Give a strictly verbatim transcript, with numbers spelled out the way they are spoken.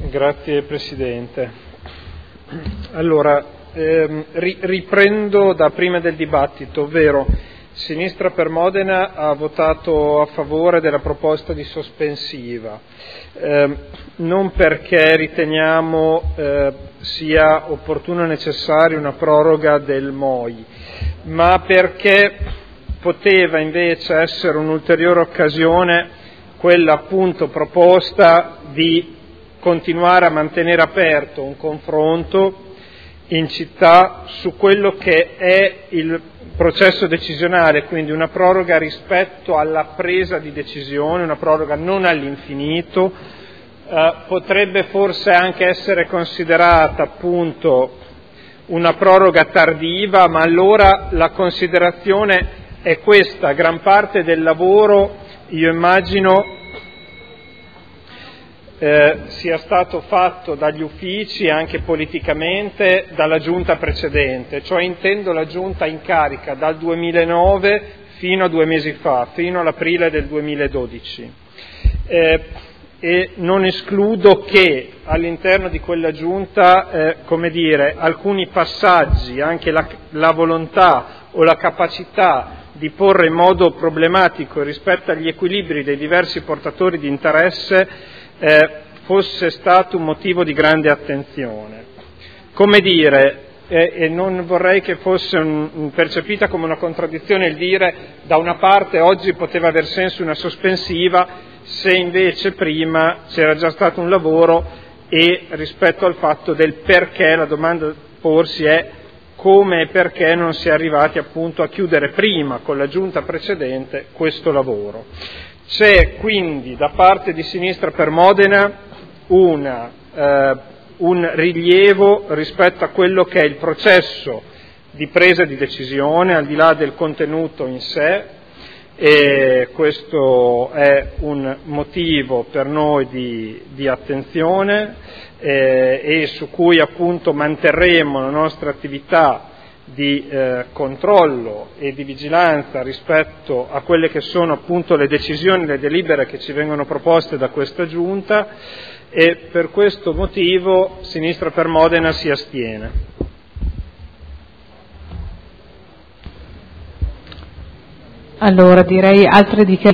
Grazie Presidente. Allora, ehm, ri- riprendo da prima del dibattito, ovvero Sinistra per Modena ha votato a favore della proposta di sospensiva, eh, non perché riteniamo eh, sia opportuna e necessaria una proroga del M O I, ma perché poteva invece essere un'ulteriore occasione, quella appunto proposta, di continuare a mantenere aperto un confronto in città su quello che è il processo decisionale, quindi una proroga rispetto alla presa di decisione, una proroga non all'infinito, eh, potrebbe forse anche essere considerata appunto una proroga tardiva, ma allora la considerazione è questa: gran parte del lavoro, io immagino, Eh, sia stato fatto dagli uffici e anche politicamente dalla giunta precedente, cioè intendo la giunta in carica dal duemilanove fino a due mesi fa, fino all'aprile del duemiladodici. Eh, e non escludo che all'interno di quella giunta, eh, come dire, alcuni passaggi, anche la, la volontà o la capacità di porre in modo problematico rispetto agli equilibri dei diversi portatori di interesse, Eh, fosse stato un motivo di grande attenzione. Come dire, eh, e non vorrei che fosse un, un percepita come una contraddizione il dire da una parte oggi poteva aver senso una sospensiva, se invece prima c'era già stato un lavoro, e rispetto al fatto del perché, la domanda da porsi è come e perché non si è arrivati appunto a chiudere prima con la giunta precedente questo lavoro. C'è quindi da parte di Sinistra per Modena una, eh, un rilievo rispetto a quello che è il processo di presa di decisione, al di là del contenuto in sé, e questo è un motivo per noi di, di attenzione eh, e su cui appunto manterremo la nostra attività di eh, controllo e di vigilanza rispetto a quelle che sono appunto le decisioni, le delibere che ci vengono proposte da questa giunta, e per questo motivo Sinistra per Modena si astiene. Allora direi altre dichiarazioni.